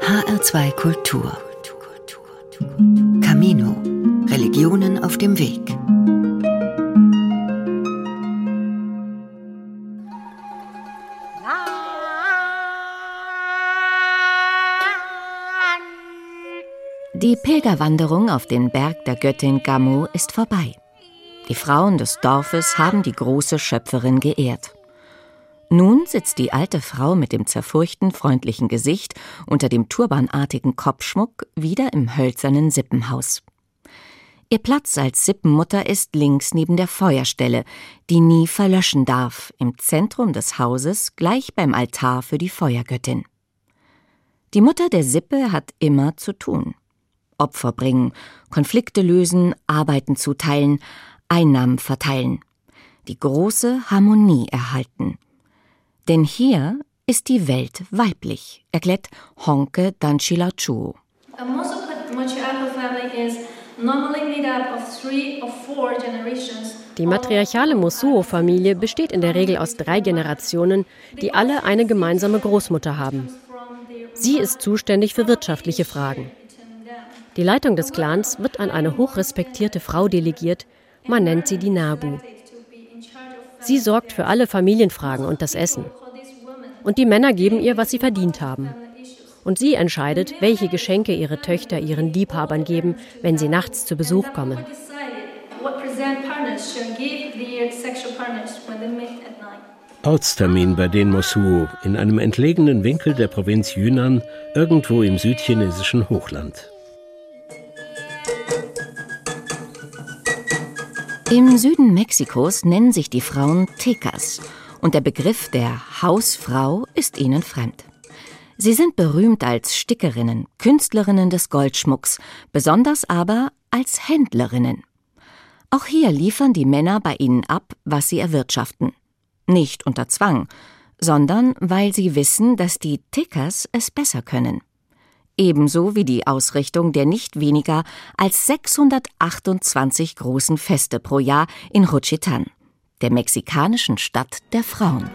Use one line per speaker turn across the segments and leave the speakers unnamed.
HR2 Kultur. Camino. Religionen auf dem Weg.
Die Pilgerwanderung auf den Berg der Göttin Gamo ist vorbei. Die Frauen des Dorfes haben die große Schöpferin geehrt. Nun sitzt die alte Frau mit dem zerfurchten, freundlichen Gesicht unter dem turbanartigen Kopfschmuck wieder im hölzernen Sippenhaus. Ihr Platz als Sippenmutter ist links neben der Feuerstelle, die nie verlöschen darf, im Zentrum des Hauses, gleich beim Altar für die Feuergöttin. Die Mutter der Sippe hat immer zu tun. Opfer bringen, Konflikte lösen, Arbeiten zuteilen, Einnahmen verteilen. Die große Harmonie erhalten. Denn hier ist die Welt weiblich, erklärt Honke Danchilachuo.
Die matriarchale Mosuo-Familie besteht in der Regel aus 3 Generationen, die alle eine gemeinsame Großmutter haben. Sie ist zuständig für wirtschaftliche Fragen. Die Leitung des Clans wird an eine hochrespektierte Frau delegiert, man nennt sie die Nabu. Sie sorgt für alle Familienfragen und das Essen. Und die Männer geben ihr, was sie verdient haben. Und sie entscheidet, welche Geschenke ihre Töchter ihren Liebhabern geben, wenn sie nachts zu Besuch kommen.
Ortstermin bei den Mosuo in einem entlegenen Winkel der Provinz Yunnan, irgendwo im südchinesischen Hochland.
Im Süden Mexikos nennen sich die Frauen Tecas und der Begriff der Hausfrau ist ihnen fremd. Sie sind berühmt als Stickerinnen, Künstlerinnen des Goldschmucks, besonders aber als Händlerinnen. Auch hier liefern die Männer bei ihnen ab, was sie erwirtschaften. Nicht unter Zwang, sondern weil sie wissen, dass die Tecas es besser können. Ebenso wie die Ausrichtung der nicht weniger als 628 großen Feste pro Jahr in Juchitán, der mexikanischen Stadt der Frauen.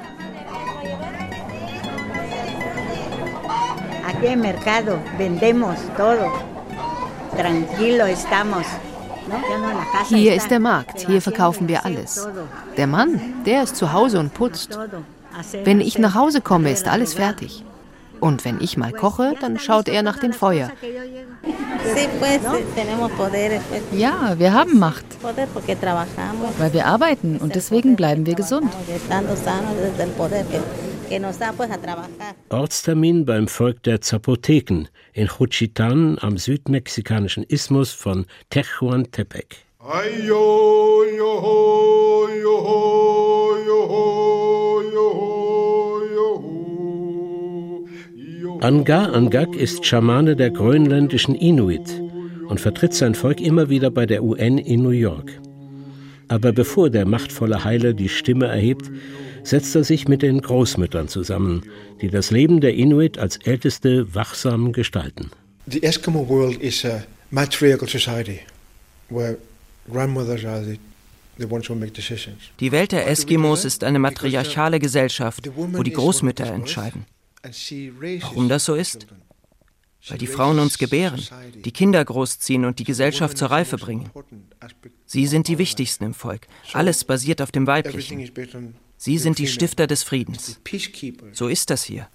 Aquí en mercado vendemos todo. Tranquilo estamos.
Hier ist der Markt, hier verkaufen wir alles. Der Mann, der ist zu Hause und putzt. Wenn ich nach Hause komme, ist alles fertig. Und wenn ich mal koche, dann schaut er nach dem Feuer. Ja, wir haben Macht, weil wir arbeiten und deswegen bleiben wir gesund.
Ortstermin beim Volk der Zapoteken in Juchitán am südmexikanischen Isthmus von Tehuantepec. Anga Angak ist Schamane der grönländischen Inuit und vertritt sein Volk immer wieder bei der UN in New York. Aber bevor der machtvolle Heiler die Stimme erhebt, setzt er sich mit den Großmüttern zusammen, die das Leben der Inuit als Älteste wachsam gestalten.
The Eskimo world is a matriarchal society where grandmothers are the ones who make decisions.
Die Welt der Eskimos ist eine matriarchale Gesellschaft, wo die Großmütter entscheiden. Warum das so ist? Weil die Frauen uns gebären, die Kinder großziehen und die Gesellschaft zur Reife bringen. Sie sind die wichtigsten im Volk. Alles basiert auf dem Weiblichen. Sie sind die Stifter des Friedens. So ist das hier.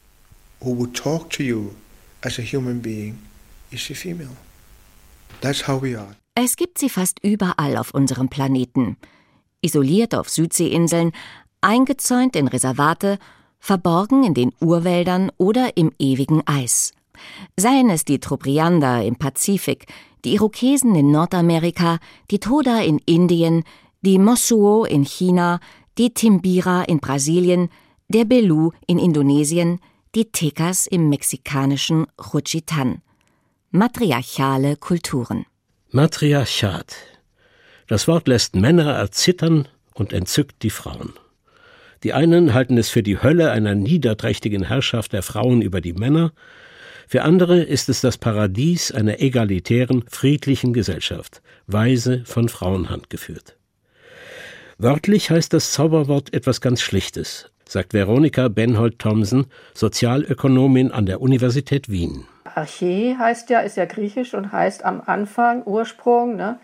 Es gibt sie fast überall auf unserem Planeten. Isoliert auf Südseeinseln, eingezäunt in Reservate, verborgen in den Urwäldern oder im ewigen Eis. Seien es die Trobriander im Pazifik, die Irokesen in Nordamerika, die Toda in Indien, die Mosuo in China, die Timbira in Brasilien, der Belu in Indonesien, die Tecas im mexikanischen Juchitán. Matriarchale Kulturen.
Matriarchat. Das Wort lässt Männer erzittern und entzückt die Frauen. Die einen halten es für die Hölle einer niederträchtigen Herrschaft der Frauen über die Männer, für andere ist es das Paradies einer egalitären, friedlichen Gesellschaft, weise von Frauenhand geführt. Wörtlich heißt das Zauberwort etwas ganz Schlichtes: sagt Veronika Benhold-Thomsen, Sozialökonomin an der Universität Wien.
Arche ist ja griechisch und heißt am Anfang Ursprung, ne?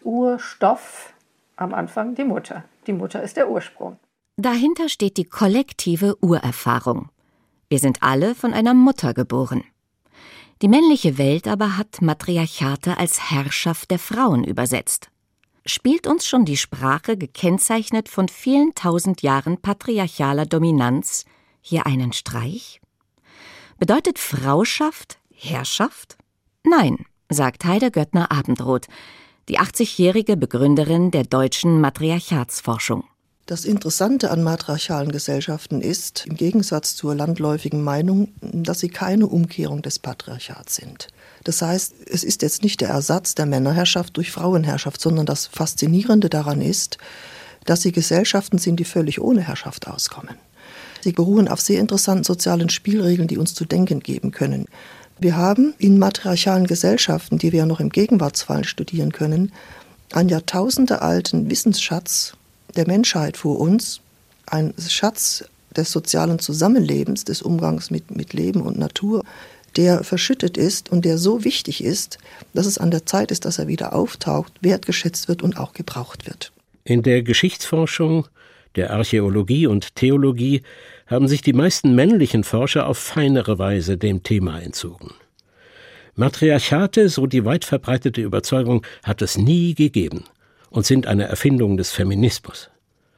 Urstoff, am Anfang die Mutter. Die Mutter ist der Ursprung.
Dahinter steht die kollektive Urerfahrung. Wir sind alle von einer Mutter geboren. Die männliche Welt aber hat Matriarchate als Herrschaft der Frauen übersetzt. Spielt uns schon die Sprache, gekennzeichnet von vielen tausend Jahren patriarchaler Dominanz, hier einen Streich? Bedeutet Frauschaft Herrschaft? Nein, sagt Heide Göttner-Abendroth, die 80-jährige Begründerin der deutschen Matriarchatsforschung.
Das Interessante an matriarchalen Gesellschaften ist, im Gegensatz zur landläufigen Meinung, dass sie keine Umkehrung des Patriarchats sind. Das heißt, es ist jetzt nicht der Ersatz der Männerherrschaft durch Frauenherrschaft, sondern das Faszinierende daran ist, dass sie Gesellschaften sind, die völlig ohne Herrschaft auskommen. Sie beruhen auf sehr interessanten sozialen Spielregeln, die uns zu denken geben können. Wir haben in matriarchalen Gesellschaften, die wir ja noch im Gegenwartsfall studieren können, einen jahrtausendealten Wissensschatz der Menschheit vor uns, ein Schatz des sozialen Zusammenlebens, des Umgangs mit Leben und Natur, der verschüttet ist und der so wichtig ist, dass es an der Zeit ist, dass er wieder auftaucht, wertgeschätzt wird und auch gebraucht wird.
In der Geschichtsforschung, der Archäologie und Theologie haben sich die meisten männlichen Forscher auf feinere Weise dem Thema entzogen. Matriarchate, so die weit verbreitete Überzeugung, hat es nie gegeben und sind eine Erfindung des Feminismus.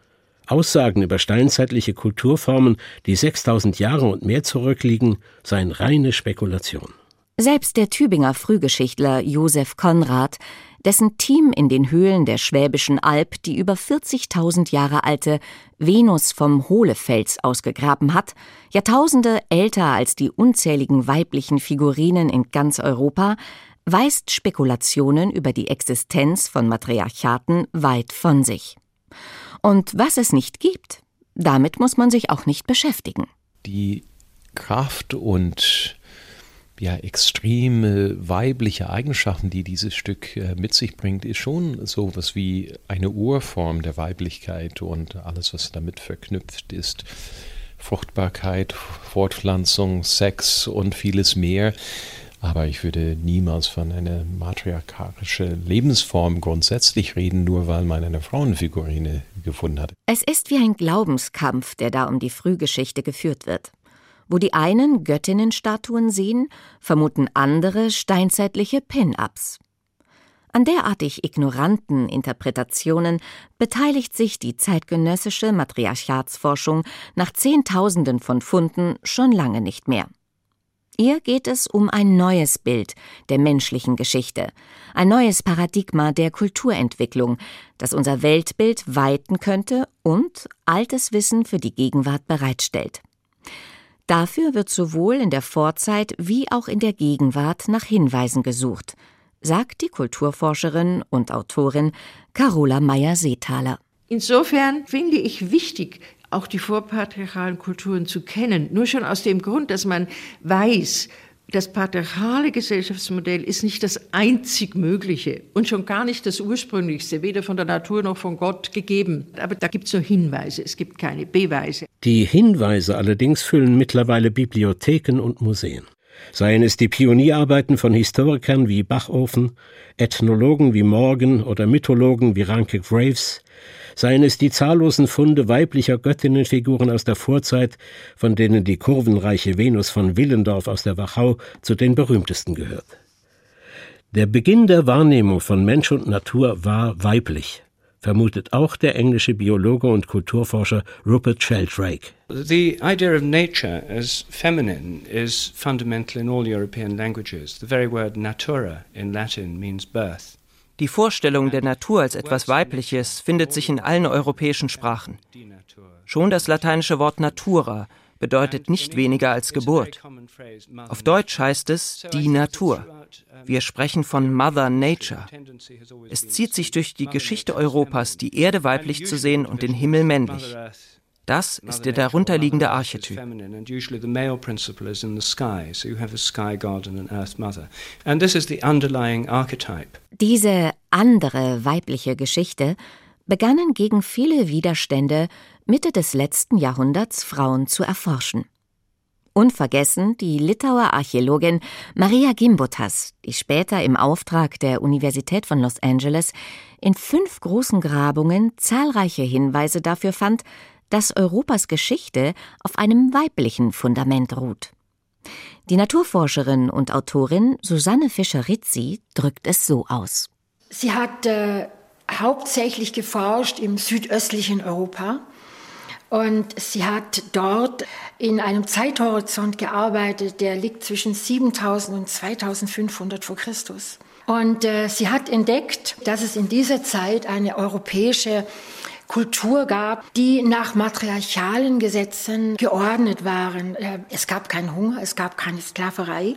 Aussagen über steinzeitliche Kulturformen, die 6000 Jahre und mehr zurückliegen, seien reine Spekulation.
Selbst der Tübinger Frühgeschichtler Josef Konrad, dessen Team in den Höhlen der Schwäbischen Alb die über 40.000 Jahre alte Venus vom Hohlefels ausgegraben hat, Jahrtausende älter als die unzähligen weiblichen Figurinen in ganz Europa, weist Spekulationen über die Existenz von Matriarchaten weit von sich. Und was es nicht gibt, damit muss man sich auch nicht beschäftigen.
Die Kraft und extreme weibliche Eigenschaften, die dieses Stück mit sich bringt, ist schon so etwas wie eine Urform der Weiblichkeit und alles, was damit verknüpft ist. Fruchtbarkeit, Fortpflanzung, Sex und vieles mehr. Aber ich würde niemals von einer matriarchalischen Lebensform grundsätzlich reden, nur weil man eine Frauenfigurine gefunden hat.
Es ist wie ein Glaubenskampf, der da um die Frühgeschichte geführt wird. Wo die einen Göttinnenstatuen sehen, vermuten andere steinzeitliche Pin-Ups. An derartig ignoranten Interpretationen beteiligt sich die zeitgenössische Matriarchatsforschung nach Zehntausenden von Funden schon lange nicht mehr. Ihr geht es um ein neues Bild der menschlichen Geschichte, ein neues Paradigma der Kulturentwicklung, das unser Weltbild weiten könnte und altes Wissen für die Gegenwart bereitstellt. Dafür wird sowohl in der Vorzeit wie auch in der Gegenwart nach Hinweisen gesucht, sagt die Kulturforscherin und Autorin Carola Meyer-Seethaler.
Insofern finde ich wichtig, auch die vorpatriarchalen Kulturen zu kennen. Nur schon aus dem Grund, dass man weiß, das patriarchale Gesellschaftsmodell ist nicht das einzig Mögliche und schon gar nicht das ursprünglichste, weder von der Natur noch von Gott gegeben. Aber da gibt es nur Hinweise, es gibt keine Beweise.
Die Hinweise allerdings füllen mittlerweile Bibliotheken und Museen. Seien es die Pionierarbeiten von Historikern wie Bachofen, Ethnologen wie Morgan oder Mythologen wie Ranke Graves, seien es die zahllosen Funde weiblicher Göttinnenfiguren aus der Vorzeit, von denen die kurvenreiche Venus von Willendorf aus der Wachau zu den berühmtesten gehört. Der Beginn der Wahrnehmung von Mensch und Natur war weiblich, vermutet auch der englische Biologe und Kulturforscher Rupert Sheldrake.
The idea of nature as feminine is fundamental in all European languages. The very word natura in Latin means birth.
Die Vorstellung der Natur als etwas Weibliches findet sich in allen europäischen Sprachen. Schon das lateinische Wort natura bedeutet nicht weniger als Geburt. Auf Deutsch heißt es die Natur. Wir sprechen von Mother Nature. Es zieht sich durch die Geschichte Europas, die Erde weiblich zu sehen und den Himmel männlich. Das ist der darunterliegende Archetyp.
Diese andere weibliche Geschichte begannen gegen viele Widerstände Mitte des letzten Jahrhunderts Frauen zu erforschen. Unvergessen die Litauer Archäologin Marija Gimbutas, die später im Auftrag der Universität von Los Angeles in 5 großen Grabungen zahlreiche Hinweise dafür fand, dass Europas Geschichte auf einem weiblichen Fundament ruht. Die Naturforscherin und Autorin Susanne Fischer-Rizzi drückt es so aus.
Sie hat hauptsächlich geforscht im südöstlichen Europa. Und sie hat dort in einem Zeithorizont gearbeitet, der liegt zwischen 7000 und 2500 vor Christus. Und sie hat entdeckt, dass es in dieser Zeit eine europäische Kultur gab, die nach matriarchalen Gesetzen geordnet waren. Es gab keinen Hunger, es gab keine Sklaverei.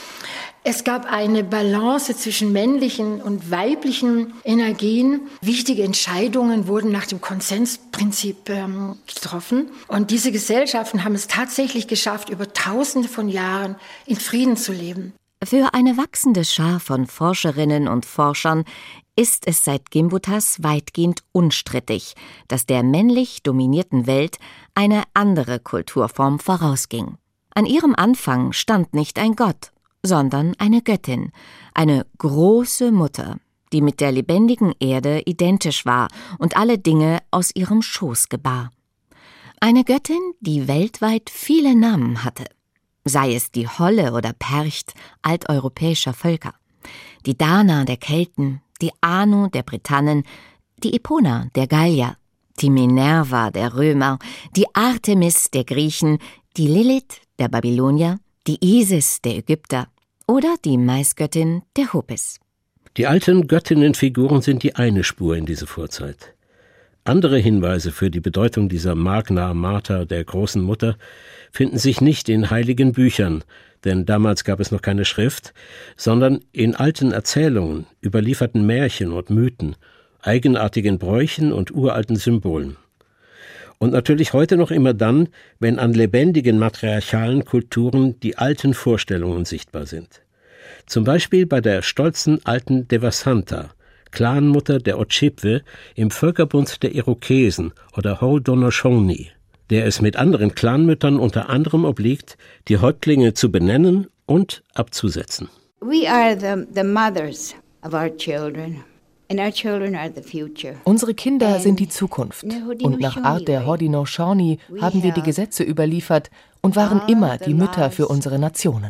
Es gab eine Balance zwischen männlichen und weiblichen Energien. Wichtige Entscheidungen wurden nach dem Konsensprinzip getroffen. Und diese Gesellschaften haben es tatsächlich geschafft, über Tausende von Jahren in Frieden zu leben.
Für eine wachsende Schar von Forscherinnen und Forschern ist es seit Gimbutas weitgehend unstrittig, dass der männlich dominierten Welt eine andere Kulturform vorausging. An ihrem Anfang stand nicht ein Gott, sondern eine Göttin, eine große Mutter, die mit der lebendigen Erde identisch war und alle Dinge aus ihrem Schoß gebar. Eine Göttin, die weltweit viele Namen hatte, sei es die Holle oder Percht alteuropäischer Völker, die Dana der Kelten, die Anu der Britannen, die Epona der Gallier, die Minerva der Römer, die Artemis der Griechen, die Lilith der Babylonier, die Isis der Ägypter oder die Maisgöttin der Hopis.
Die alten Göttinnenfiguren sind die eine Spur in diese Vorzeit. Andere Hinweise für die Bedeutung dieser Magna Mater der großen Mutter finden sich nicht in heiligen Büchern, denn damals gab es noch keine Schrift, sondern in alten Erzählungen, überlieferten Märchen und Mythen, eigenartigen Bräuchen und uralten Symbolen. Und natürlich heute noch immer dann, wenn an lebendigen matriarchalen Kulturen die alten Vorstellungen sichtbar sind. Zum Beispiel bei der stolzen alten Devasanta, Clanmutter der Ojibwe im Völkerbund der Irokesen oder Haudenosaunee, der es mit anderen Clanmüttern unter anderem obliegt, die Häuptlinge zu benennen und abzusetzen.
We are the mothers of our children. And our children are the future.
Unsere Kinder sind die Zukunft. Und nach Art der Haudenosaunee haben wir die Gesetze überliefert und waren immer die Mütter für unsere Nationen.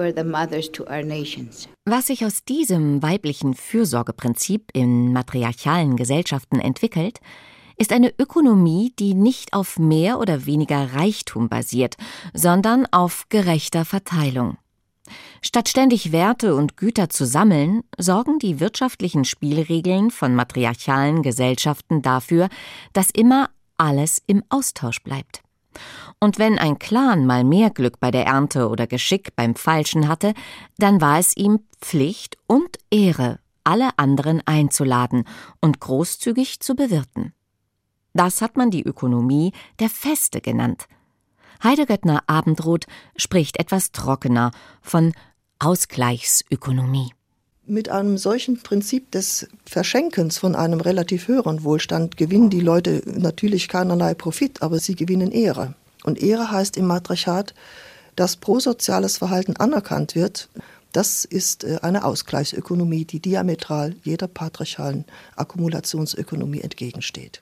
Was sich aus diesem weiblichen Fürsorgeprinzip in matriarchalen Gesellschaften entwickelt, ist eine Ökonomie, die nicht auf mehr oder weniger Reichtum basiert, sondern auf gerechter Verteilung. Statt ständig Werte und Güter zu sammeln, sorgen die wirtschaftlichen Spielregeln von matriarchalen Gesellschaften dafür, dass immer alles im Austausch bleibt. Und wenn ein Clan mal mehr Glück bei der Ernte oder Geschick beim Feilschen hatte, dann war es ihm Pflicht und Ehre, alle anderen einzuladen und großzügig zu bewirten. Das hat man die Ökonomie der Feste genannt. Heidegöttner Abendroth spricht etwas trockener von Ausgleichsökonomie.
Mit einem solchen Prinzip des Verschenkens von einem relativ höheren Wohlstand gewinnen die Leute natürlich keinerlei Profit, aber sie gewinnen Ehre. Und Ehre heißt im Matriarchat, dass prosoziales Verhalten anerkannt wird. Das ist eine Ausgleichsökonomie, die diametral jeder patriarchalen Akkumulationsökonomie entgegensteht.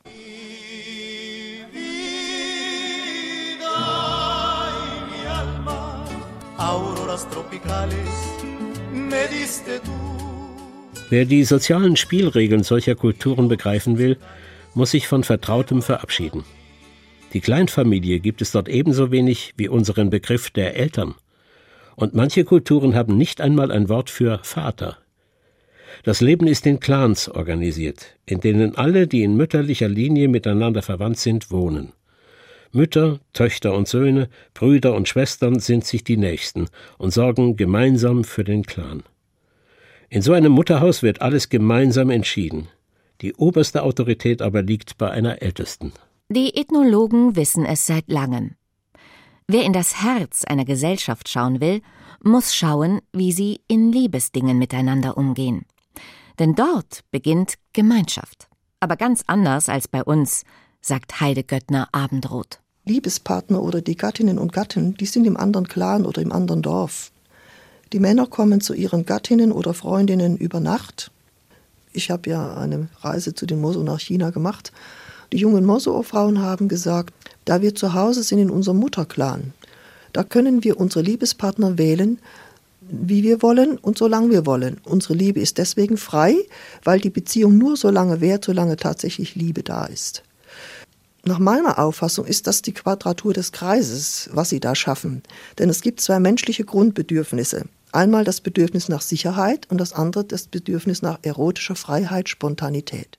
Wer die sozialen Spielregeln solcher Kulturen begreifen will, muss sich von Vertrautem verabschieden. Die Kleinfamilie gibt es dort ebenso wenig wie unseren Begriff der Eltern. Und manche Kulturen haben nicht einmal ein Wort für Vater. Das Leben ist in Clans organisiert, in denen alle, die in mütterlicher Linie miteinander verwandt sind, wohnen. Mütter, Töchter und Söhne, Brüder und Schwestern sind sich die Nächsten und sorgen gemeinsam für den Clan. In so einem Mutterhaus wird alles gemeinsam entschieden. Die oberste Autorität aber liegt bei einer Ältesten.
Die Ethnologen wissen es seit langem. Wer in das Herz einer Gesellschaft schauen will, muss schauen, wie sie in Liebesdingen miteinander umgehen. Denn dort beginnt Gemeinschaft. Aber ganz anders als bei uns, sagt Heide Göttner-Abendroth.
Liebespartner oder die Gattinnen und Gatten, die sind im anderen Clan oder im anderen Dorf. Die Männer kommen zu ihren Gattinnen oder Freundinnen über Nacht. Ich habe ja eine Reise zu den Moso nach China gemacht. Die jungen Moso-Frauen haben gesagt, da wir zu Hause sind in unserem Mutterclan, da können wir unsere Liebespartner wählen, wie wir wollen und solange wir wollen. Unsere Liebe ist deswegen frei, weil die Beziehung nur so lange währt, solange tatsächlich Liebe da ist. Nach meiner Auffassung ist das die Quadratur des Kreises, was sie da schaffen. Denn es gibt zwei menschliche Grundbedürfnisse. Einmal das Bedürfnis nach Sicherheit und das andere das Bedürfnis nach erotischer Freiheit, Spontanität.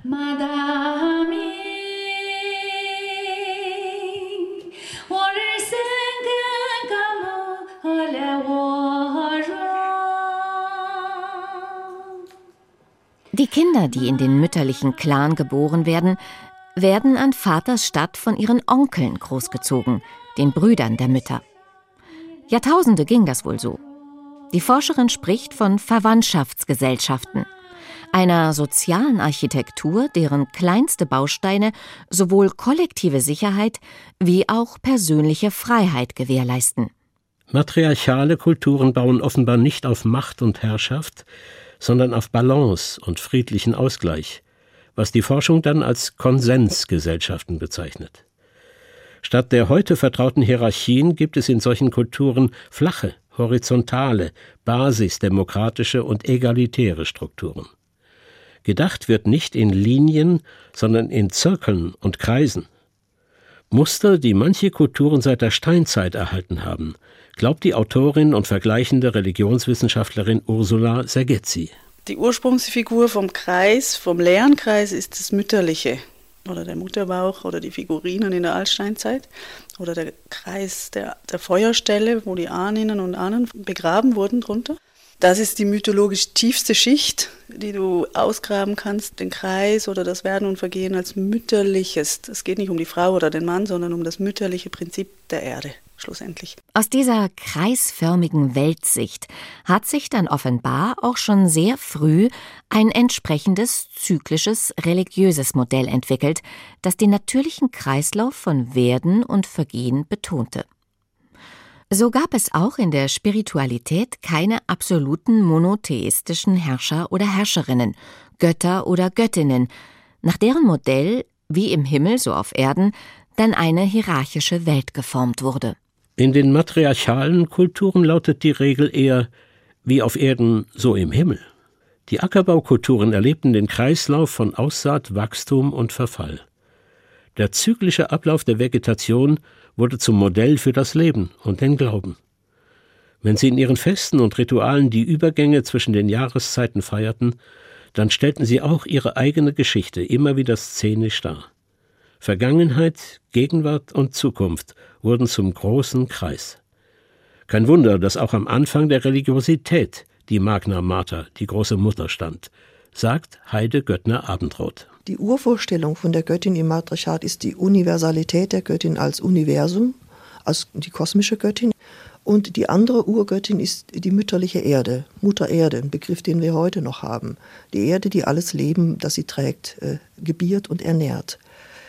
Die Kinder, die in den mütterlichen Clan geboren werden an Vaters Stadt von ihren Onkeln großgezogen, den Brüdern der Mütter. Jahrtausende ging das wohl so. Die Forscherin spricht von Verwandtschaftsgesellschaften, einer sozialen Architektur, deren kleinste Bausteine sowohl kollektive Sicherheit wie auch persönliche Freiheit gewährleisten.
Matriarchale Kulturen bauen offenbar nicht auf Macht und Herrschaft, sondern auf Balance und friedlichen Ausgleich, was die Forschung dann als Konsensgesellschaften bezeichnet. Statt der heute vertrauten Hierarchien gibt es in solchen Kulturen flache, horizontale, basisdemokratische und egalitäre Strukturen. Gedacht wird nicht in Linien, sondern in Zirkeln und Kreisen. Muster, die manche Kulturen seit der Steinzeit erhalten haben, glaubt die Autorin und vergleichende Religionswissenschaftlerin Ursula Sergetzi.
Die Ursprungsfigur vom Kreis, vom leeren Kreis, ist das Mütterliche oder der Mutterbauch oder die Figurinen in der Altsteinzeit oder der Kreis der Feuerstelle, wo die Ahninnen und Ahnen begraben wurden drunter. Das ist die mythologisch tiefste Schicht, die du ausgraben kannst, den Kreis oder das Werden und Vergehen als mütterliches. Es geht nicht um die Frau oder den Mann, sondern um das mütterliche Prinzip der Erde, schlussendlich.
Aus dieser kreisförmigen Weltsicht hat sich dann offenbar auch schon sehr früh ein entsprechendes zyklisches religiöses Modell entwickelt, das den natürlichen Kreislauf von Werden und Vergehen betonte. So gab es auch in der Spiritualität keine absoluten monotheistischen Herrscher oder Herrscherinnen, Götter oder Göttinnen, nach deren Modell, wie im Himmel so auf Erden, dann eine hierarchische Welt geformt wurde.
In den matriarchalen Kulturen lautet die Regel eher, wie auf Erden, so im Himmel. Die Ackerbaukulturen erlebten den Kreislauf von Aussaat, Wachstum und Verfall. Der zyklische Ablauf der Vegetation wurde zum Modell für das Leben und den Glauben. Wenn sie in ihren Festen und Ritualen die Übergänge zwischen den Jahreszeiten feierten, dann stellten sie auch ihre eigene Geschichte immer wieder szenisch dar. Vergangenheit, Gegenwart und Zukunft wurden zum großen Kreis. Kein Wunder, dass auch am Anfang der Religiosität die Magna Mater, die große Mutter, stand, sagt Heide Göttner-Abendroth.
Die Urvorstellung von der Göttin im Matriarchat ist die Universalität der Göttin als Universum, als die kosmische Göttin. Und die andere Urgöttin ist die mütterliche Erde, Mutter Erde, ein Begriff, den wir heute noch haben. Die Erde, die alles Leben, das sie trägt, gebiert und ernährt.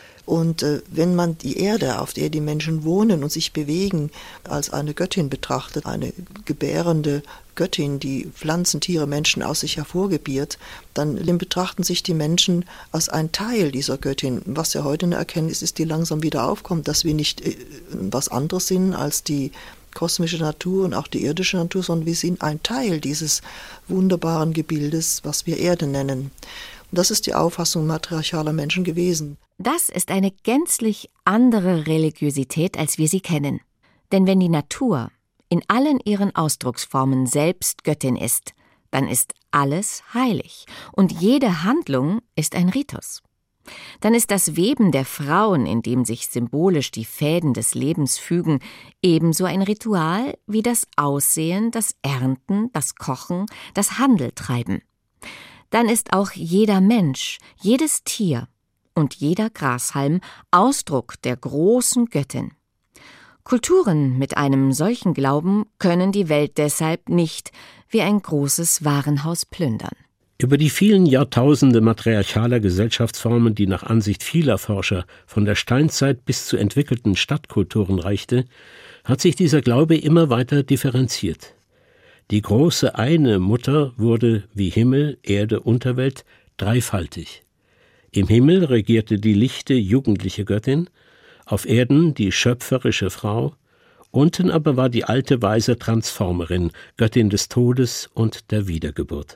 Und wenn man die Erde, auf der die Menschen wohnen und sich bewegen, als eine Göttin betrachtet, eine gebärende Göttin, die Pflanzen, Tiere, Menschen aus sich hervorgebiert, dann betrachten sich die Menschen als ein Teil dieser Göttin. Was ja heute eine Erkenntnis ist, die langsam wieder aufkommt, dass wir nicht was anderes sind als die kosmische Natur und auch die irdische Natur, sondern wir sind ein Teil dieses wunderbaren Gebildes, was wir Erde nennen. Und das ist die Auffassung matriarchaler Menschen gewesen.
Das ist eine gänzlich andere Religiosität, als wir sie kennen. Denn wenn die Natur in allen ihren Ausdrucksformen selbst Göttin ist, dann ist alles heilig und jede Handlung ist ein Ritus. Dann ist das Weben der Frauen, in dem sich symbolisch die Fäden des Lebens fügen, ebenso ein Ritual wie das Aussehen, das Ernten, das Kochen, das Handeltreiben. Dann ist auch jeder Mensch, jedes Tier und jeder Grashalm Ausdruck der großen Göttin. Kulturen mit einem solchen Glauben können die Welt deshalb nicht wie ein großes Warenhaus plündern.
Über die vielen Jahrtausende matriarchaler Gesellschaftsformen, die nach Ansicht vieler Forscher von der Steinzeit bis zu entwickelten Stadtkulturen reichte, hat sich dieser Glaube immer weiter differenziert. Die große eine Mutter wurde wie Himmel, Erde, Unterwelt dreifaltig. Im Himmel regierte die lichte, jugendliche Göttin, auf Erden die schöpferische Frau, unten aber war die alte, weise Transformerin, Göttin des Todes und der Wiedergeburt.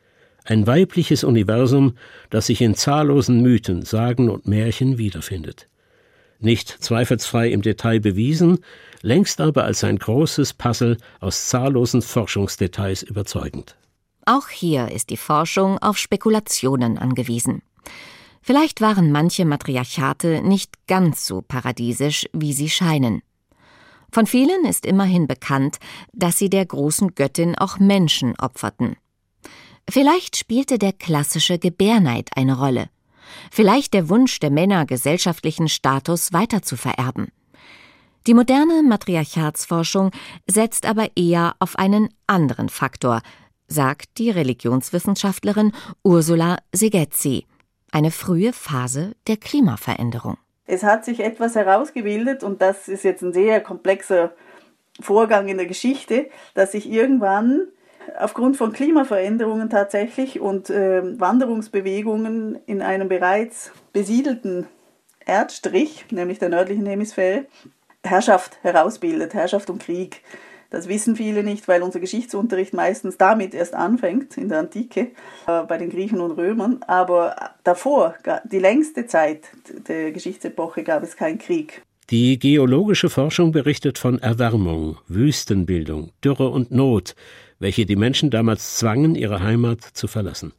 Ein weibliches Universum, das sich in zahllosen Mythen, Sagen und Märchen wiederfindet. Nicht zweifelsfrei im Detail bewiesen, längst aber als ein großes Puzzle aus zahllosen Forschungsdetails überzeugend.
Auch hier ist die Forschung auf Spekulationen angewiesen. Vielleicht waren manche Matriarchate nicht ganz so paradiesisch, wie sie scheinen. Von vielen ist immerhin bekannt, dass sie der großen Göttin auch Menschen opferten. Vielleicht spielte der klassische Gebärneid eine Rolle. Vielleicht der Wunsch der Männer, gesellschaftlichen Status weiter zu vererben. Die moderne Matriarchatsforschung setzt aber eher auf einen anderen Faktor, sagt die Religionswissenschaftlerin Ursula Segezzi. Eine frühe Phase der Klimaveränderung.
Es hat sich etwas herausgebildet, und das ist jetzt ein sehr komplexer Vorgang in der Geschichte, dass sich irgendwann aufgrund von Klimaveränderungen tatsächlich und Wanderungsbewegungen in einem bereits besiedelten Erdstrich, nämlich der nördlichen Hemisphäre, Herrschaft herausbildet, Herrschaft und Krieg. Das wissen viele nicht, weil unser Geschichtsunterricht meistens damit erst anfängt, in der Antike, bei den Griechen und Römern. Aber davor, die längste Zeit der Geschichtsepoche, gab es keinen Krieg.
Die geologische Forschung berichtet von Erwärmung, Wüstenbildung, Dürre und Not, welche die Menschen damals zwangen, ihre Heimat zu verlassen.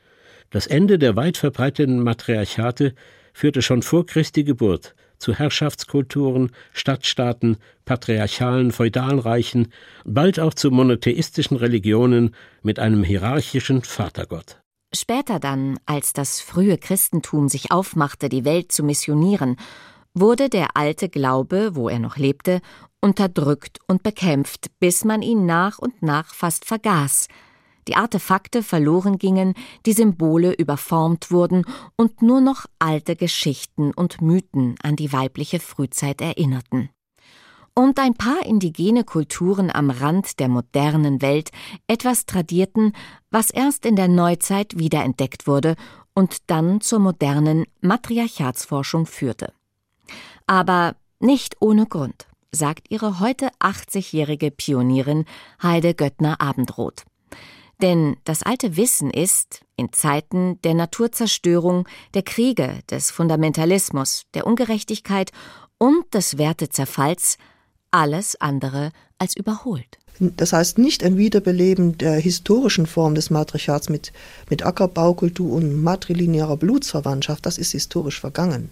Das Ende der weit verbreiteten Matriarchate führte schon vor Christi Geburt zu Herrschaftskulturen, Stadtstaaten, patriarchalen Feudalreichen, bald auch zu monotheistischen Religionen mit einem hierarchischen Vatergott.
Später dann, als das frühe Christentum sich aufmachte, die Welt zu missionieren, wurde der alte Glaube, wo er noch lebte, unterdrückt und bekämpft, bis man ihn nach und nach fast vergaß. Die Artefakte verloren gingen, die Symbole überformt wurden und nur noch alte Geschichten und Mythen an die weibliche Frühzeit erinnerten. Und ein paar indigene Kulturen am Rand der modernen Welt etwas tradierten, was erst in der Neuzeit wiederentdeckt wurde und dann zur modernen Matriarchatsforschung führte. Aber nicht ohne Grund, sagt ihre heute 80-jährige Pionierin Heide Göttner-Abendroth. Denn das alte Wissen ist, in Zeiten der Naturzerstörung, der Kriege, des Fundamentalismus, der Ungerechtigkeit und des Wertezerfalls alles andere als überholt.
Das heißt nicht ein Wiederbeleben der historischen Form des Matriarchats mit Ackerbaukultur und matrilinearer Blutsverwandtschaft, das ist historisch vergangen.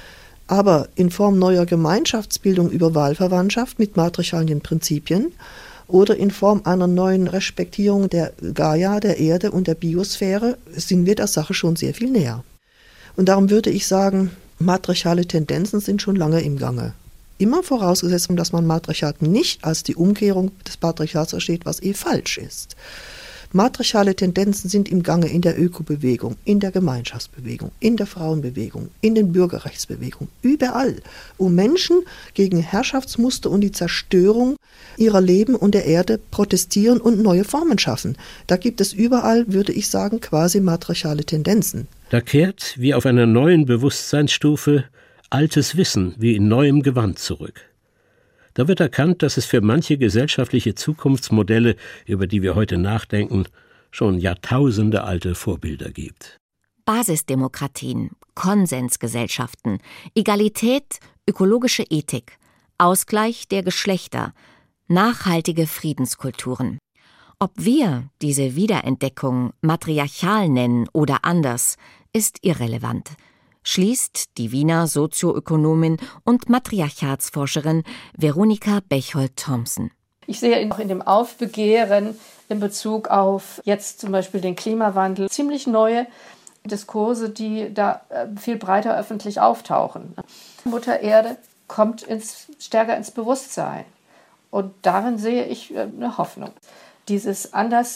Aber in Form neuer Gemeinschaftsbildung über Wahlverwandtschaft mit matriarchalen Prinzipien oder in Form einer neuen Respektierung der Gaia, der Erde und der Biosphäre sind wir der Sache schon sehr viel näher. Und darum würde ich sagen, matriarchale Tendenzen sind schon lange im Gange. Immer vorausgesetzt, dass man Matriarchat nicht als die Umkehrung des Patriarchats versteht, was falsch ist. Matriarchale Tendenzen sind im Gange in der Ökobewegung, in der Gemeinschaftsbewegung, in der Frauenbewegung, in den Bürgerrechtsbewegungen, überall, wo Menschen gegen Herrschaftsmuster und die Zerstörung ihrer Leben und der Erde protestieren und neue Formen schaffen. Da gibt es überall, würde ich sagen, quasi matriarchale Tendenzen.
Da kehrt, wie auf einer neuen Bewusstseinsstufe, altes Wissen wie in neuem Gewand zurück. Da wird erkannt, dass es für manche gesellschaftliche Zukunftsmodelle, über die wir heute nachdenken, schon Jahrtausende alte Vorbilder gibt.
Basisdemokratien, Konsensgesellschaften, Egalität, ökologische Ethik, Ausgleich der Geschlechter, nachhaltige Friedenskulturen. Ob wir diese Wiederentdeckung matriarchal nennen oder anders, ist irrelevant, schließt die Wiener Sozioökonomin und Matriarchatsforscherin Veronika Bechold-Thompson.
Ich sehe auch in dem Aufbegehren in Bezug auf jetzt zum Beispiel den Klimawandel ziemlich neue Diskurse, die da viel breiter öffentlich auftauchen. Mutter Erde kommt stärker ins Bewusstsein. Und darin sehe ich eine Hoffnung. Dieses anders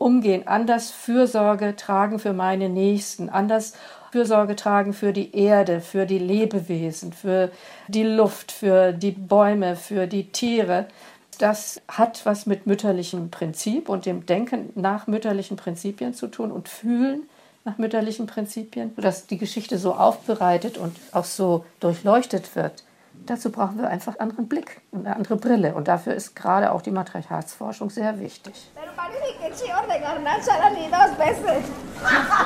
umgehen, anders Fürsorge tragen für meine Nächsten, anders Fürsorge tragen für die Erde, für die Lebewesen, für die Luft, für die Bäume, für die Tiere. Das hat was mit mütterlichem Prinzip und dem Denken nach mütterlichen Prinzipien zu tun und Fühlen nach mütterlichen Prinzipien, sodass die Geschichte so aufbereitet und auch so durchleuchtet wird. Dazu brauchen wir einfach einen anderen Blick und eine andere Brille. Und dafür ist gerade auch die Matriarchatsforschung sehr wichtig.